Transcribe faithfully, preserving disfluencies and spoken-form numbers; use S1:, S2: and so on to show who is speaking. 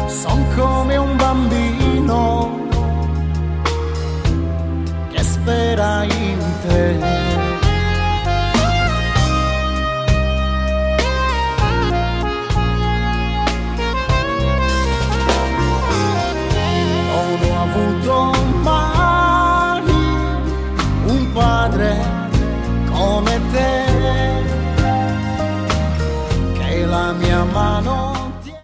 S1: son come un bambino che spera in te. Avuto mai un padre come te.